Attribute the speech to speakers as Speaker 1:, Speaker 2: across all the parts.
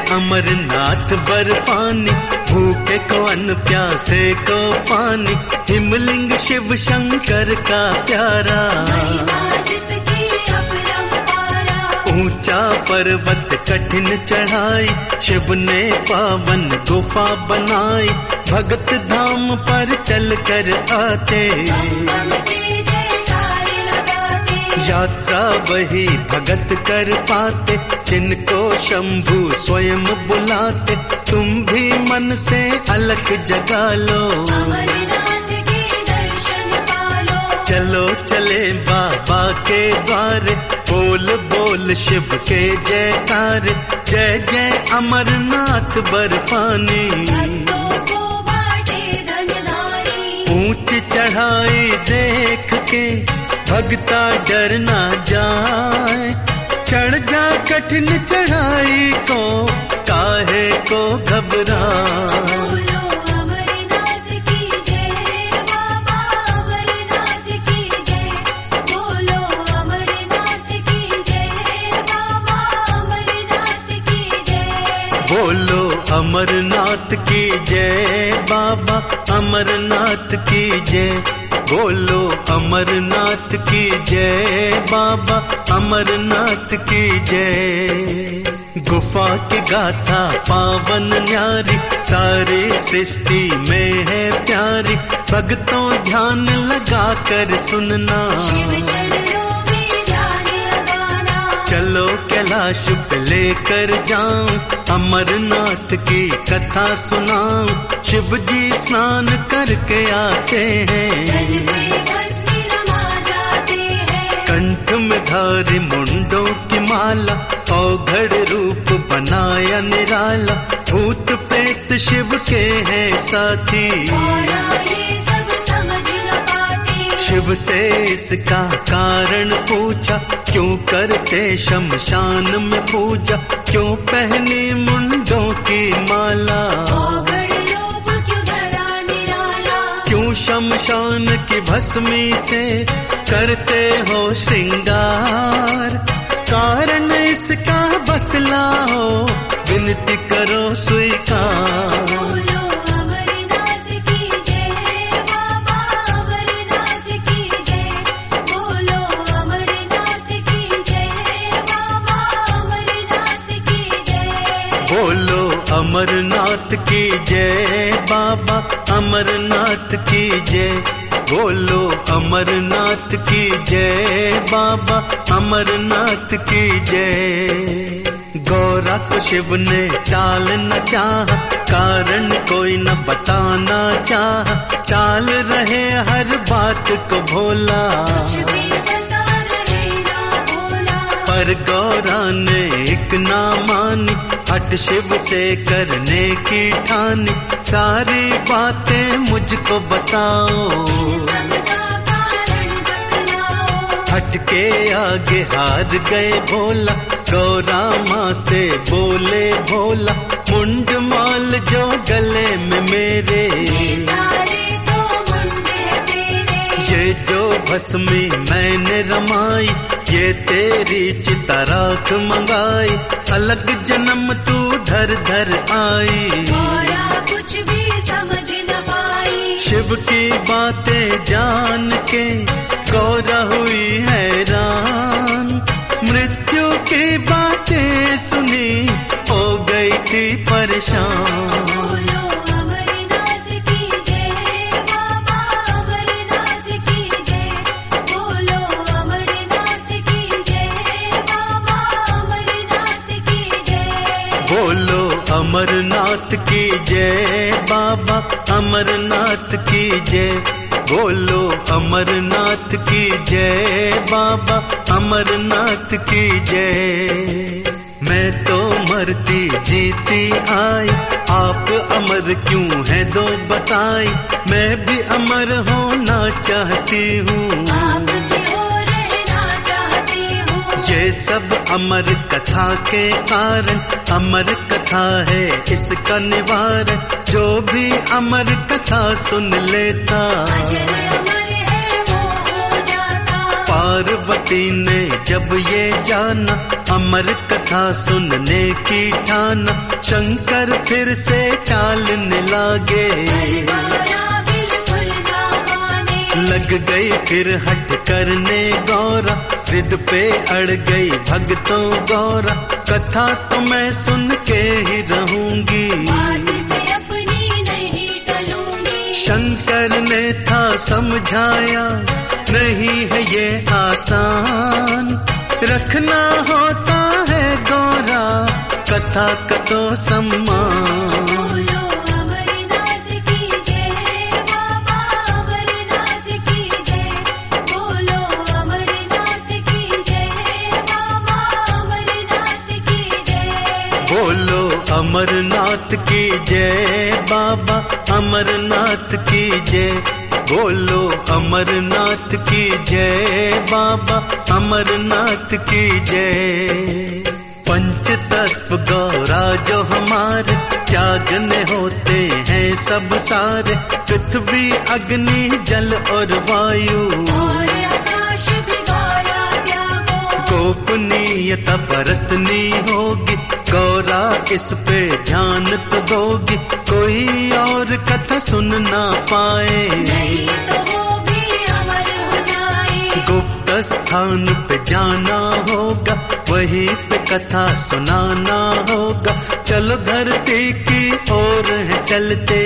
Speaker 1: अमरनाथ बर्फानी, भूखे को अन्न प्यासे को पानी, हिमलिंग शिव शंकर का प्यारा। ऊंचा पर्वत कठिन चढ़ाई, शिव ने पावन गुफा बनाई, भगत धाम पर चल कर आते, यात्रा वही भगत कर पाते, जिनको शंभु स्वयं बुलाते। तुम भी मन से अलख जगा लो, चलो चले बाबा के द्वार, बोल बोल शिव के जयकार, जय जय अमरनाथ बर्फानी। ऊंच चढ़ाई देख के भगता डर ना जाए, चढ़ जा कठिन चढ़ाई को, काहे को घबराए। बोलो अमरनाथ की जय, बाबा अमरनाथ की जय। बोलो अमरनाथ की जय, बाबा अमरनाथ की जय। गुफा की गाथा पावन न्यारी, सारी सृष्टि में है प्यारी, भक्तों ध्यान लगा कर सुनना। चलो कैलाश पे लेकर जाऊं, अमरनाथ की कथा सुनाऊं, शिव जी स्नान करके आते हैं, कंठ में धारी मुंडों की माला, औघड़ रूप बनाया निराला, भूत प्रेत शिव के हैं साथी। शिव से इसका कारण पूछा, क्यों करते शमशान में पूजा, क्यों पहनी मुंडों की माला, क्यों शमशान की भस्मी से करते हो श्रृंगार, कारण इसका बतलाओ, विनती करो स्वीकार। बोलो अमरनाथ की जय, बाबा अमरनाथ की जय। बोलो अमरनाथ की जय, बाबा अमरनाथ की जय। गौरा को शिव ने टाल न चाहा, कारण कोई न बताना चाहा, टाल रहे हर बात को भोला, पर गौरा ने एक ना मानी, हट शिव से करने की ठानी, सारी बातें मुझको बताओ, हट के आगे हार गए भोला, गौरा माँ से बोले भोला, मुंड माल जो गले में मेरे, ये जो भस्मी मैंने रमाई, ये तेरी चिता राख मंगाई, अलग जन्म तू धर धर आई,
Speaker 2: कुछ भी समझ न पाई।
Speaker 1: शिव की बातें जान के गौरा हुई हैरान, मृत्यु की बातें सुनी हो गई थी परेशान। बोलो अमरनाथ की जय, बाबा अमरनाथ की जय। बोलो अमरनाथ की जय, बाबा अमरनाथ की जय। मैं तो मरती जीती आई, आप अमर क्यों है दो बताई, मैं भी अमर होना चाहती हूँ, ये सब अमर कथा के कारण, अमर कथा है इसका निवारण, जो भी अमर कथा सुन लेता, पार्वती ने जब ये जाना, अमर कथा सुनने की ठाना, शंकर फिर से टालने लागे। लग गई फिर हट करने गौरा, जिद पे अड़ गई भक्तों गौरा। कथा तो मैं सुन के ही रहूंगी, शंकर ने था समझाया, नहीं है ये आसान। रखना होता है गौरा कथा का तो सम्मान। बोलो अमरनाथ की जय बाबा अमरनाथ की जय। बोलो अमरनाथ की जय बाबा अमरनाथ की जय। पंच तत्व गौरा जो हमारे त्यागने होते हैं सब सारे। पृथ्वी अग्नि जल और वायु, गोपनीयता बरतनी होगी गौरा, इस पे ध्यान तो दोगी। कोई और कथा सुन ना पाए,
Speaker 2: नहीं तो वो भी अमर हो जाए।
Speaker 1: गुप्त स्थान पे जाना होगा, वहीं पे कथा सुनाना होगा। चलो धरती की ओर है चलते,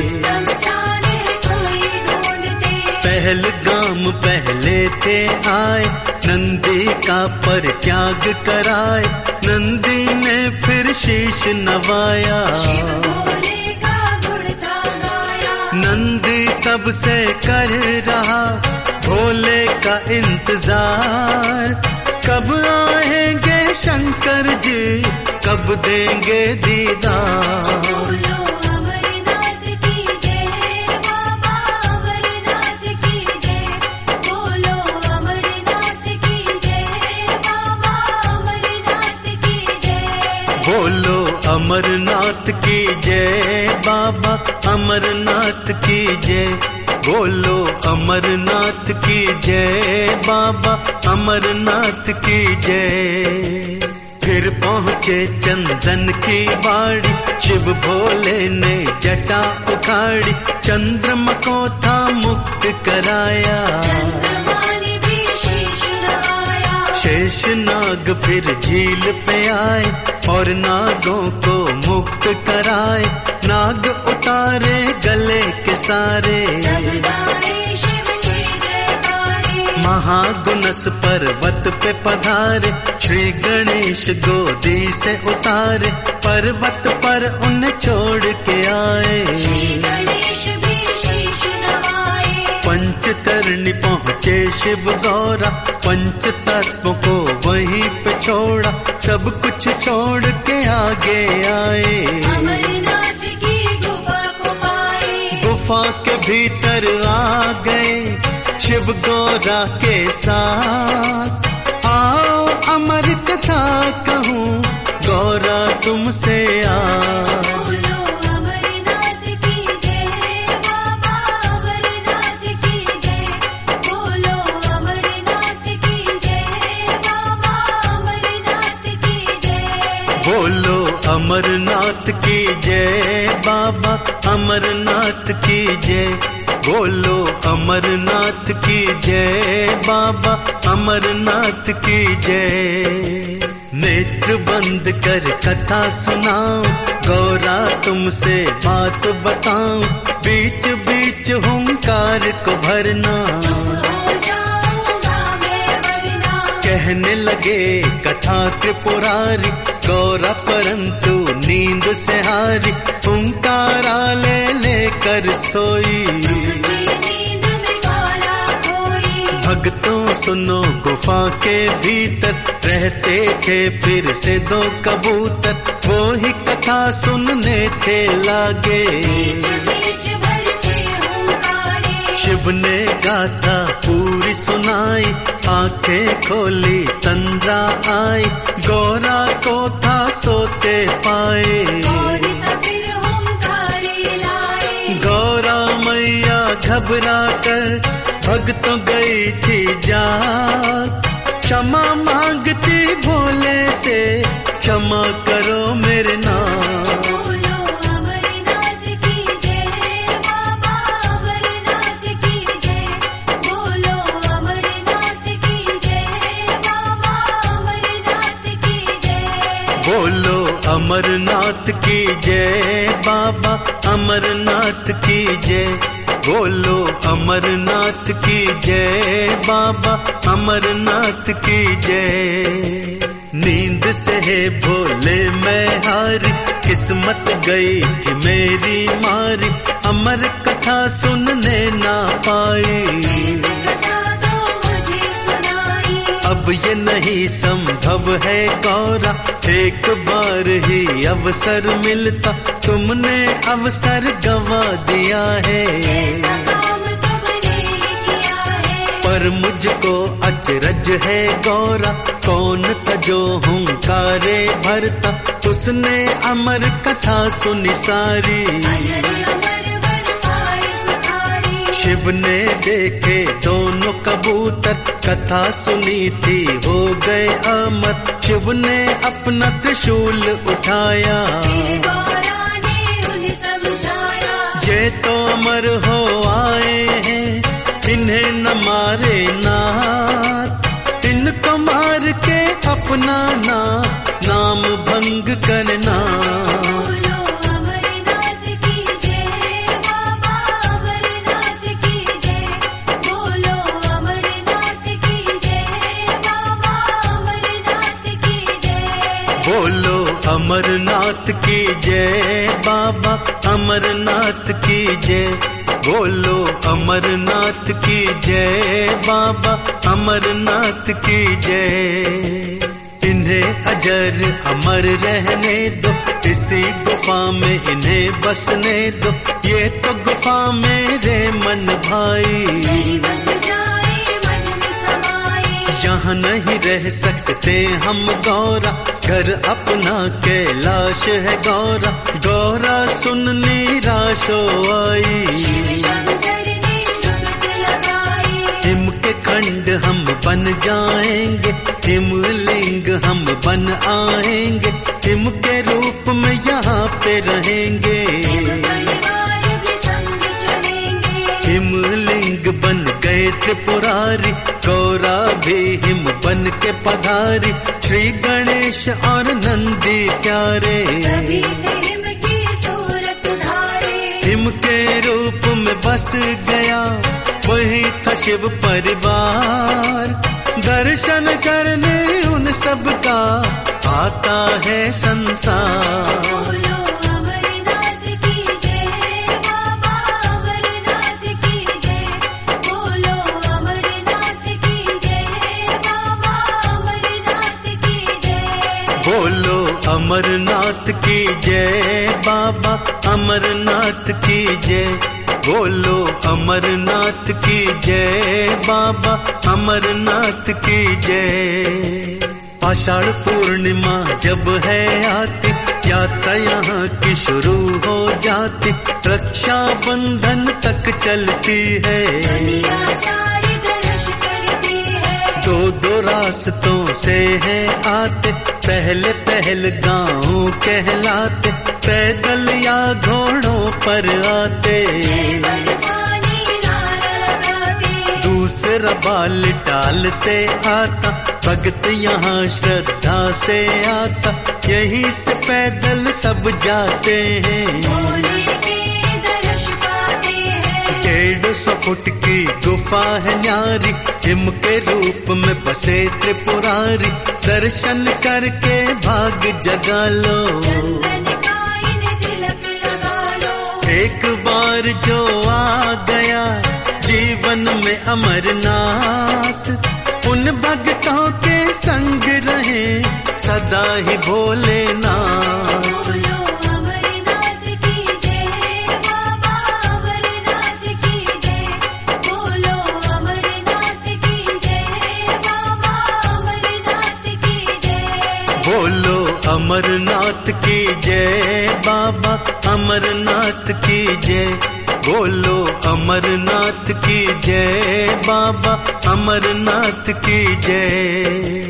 Speaker 1: पहलगाम पहले थे आए। नंदी का परित्याग कराए, नंदी ने फिर शीश नवाया। नंदी तब से कर रहा भोले का इंतजार। कब आएंगे शंकर जी, कब देंगे दीदार। बोलो अमरनाथ की जय बाबा अमरनाथ की जय। बोलो अमरनाथ की जय बाबा अमरनाथ की जय। फिर पहुँचे चंदन की बाड़ी, शिव भोले ने जटा उखाड़ी। चंद्रमा को था मुक्त कराया, शेष नाग फिर झील पे आए और नागों को मुक्त कराए। नाग उतारे गले के सारे, महागुणस पर्वत पे पधारे। श्री गणेश गोदी से उतारे, पर्वत पर उन्हें छोड़ के आए। पंचतरणी पहुँचे शिव गौरा, पंच तत्वों को वहीं पे छोड़ा। सब कुछ छोड़ के आगे आए,
Speaker 2: अमरनाथ की गुफा को पाए।
Speaker 1: गुफा के भीतर आ गए शिव गौरा के साथ। आओ अमर कथा कहूँ गौरा तुमसे आ। बोलो अमरनाथ की जय बाबा अमरनाथ की जय। बोलो अमरनाथ की जय बाबा अमरनाथ की जय। नेत्र बंद कर कथा सुनाओ गौरा तुमसे बात बताऊं। बीच बीच हुंकार को भरना, कहने लगे कथा त्रिपुरारी। गौरा परंतु नींद से हारी, हुंकारा ले लेकर सोई। भक्तों सुनो गुफा के भीतर रहते थे फिर से दो कबूतर। वो ही कथा सुनने थे लागे, शिव ने गाथा पूरी सुनाई। आंखें खोली तंद्रा आई, गौरा को था सोते पाए। गौरा मैया घबरा कर भक्तों गई थी जाग। क्षमा मांगती भोले से, क्षमा करो मेरे नाथ। बाबा अमरनाथ की जय। बोलो अमरनाथ की जय, बाबा अमरनाथ की जय। नींद से है भोले मैं हारी, किस्मत गई थी मेरी मारी, अमर कथा सुनने ना पाई। अब ये नहीं संभव है गौरा, एक बार ही अवसर मिलता, तुमने अवसर गंवा दिया है। पर मुझको अचरज है गौरा, कौन था जो हुंकारे भरता, उसने अमर कथा सुनी सारी। शिव ने देखे दोनों कबूतर, कथा सुनी थी हो गए अमर। शिव ने अपना त्रिशूल उठाया, ये तो अमर हो आए हैं, इन्हें न मारे नाथ, इनको मार के अपना नाम भंग करना। बोलो अमरनाथ की जय, बाबा अमरनाथ की जय। बोलो अमरनाथ की जय, बाबा अमरनाथ की जय। इन्हें अजर अमर रहने दो, इसी गुफा में इन्हें बसने दो, ये तो गुफा मेरे मन भाई। यहाँ नहीं रह सकते हम गौरा, घर अपना कैलाश है गौरा। गौरा सुन निराश हो आई, हिम के खंड हम बन जाएंगे, हिमलिंग हम बन आएंगे, हिम के रूप में यहाँ पे रहेंगे। हिमलिंग बन गए त्रिपुरारी, गौरा भी हिम बन के पधारी। श्री गणेश और नंदी प्यारे, हिम के रूप में बस गया, वही था शिव परिवार। दर्शन करने उन सब का आता है संसार। बोलो अमरनाथ की जय, बाबा अमरनाथ की जय। बोलो अमरनाथ की जय, बाबा अमरनाथ की जय। आषाढ़ पूर्णिमा जब है आती, यात्रा यहाँ की शुरू हो जाती, रक्षा बंधन तक चलती है। दो रास्तों से है आते, पहले पहलगांव कहलाते, पैदल या घोड़ों पर आते। दूसरा बालटाल से आता, भक्त यहाँ श्रद्धा से आता, यहीं से पैदल सब जाते हैं। 150 फुट की गुफा है न्यारी, हिम के रूप में बसे त्रिपुरारी। दर्शन करके भाग जगा लो, एक बार जो आ गया जीवन में अमरनाथ, उन भक्तों के संग रहे सदा ही भोलेनाथ। बोलो अमरनाथ की जय, बाबा अमरनाथ की जय। बोलो अमरनाथ की जय, बाबा अमरनाथ की जय।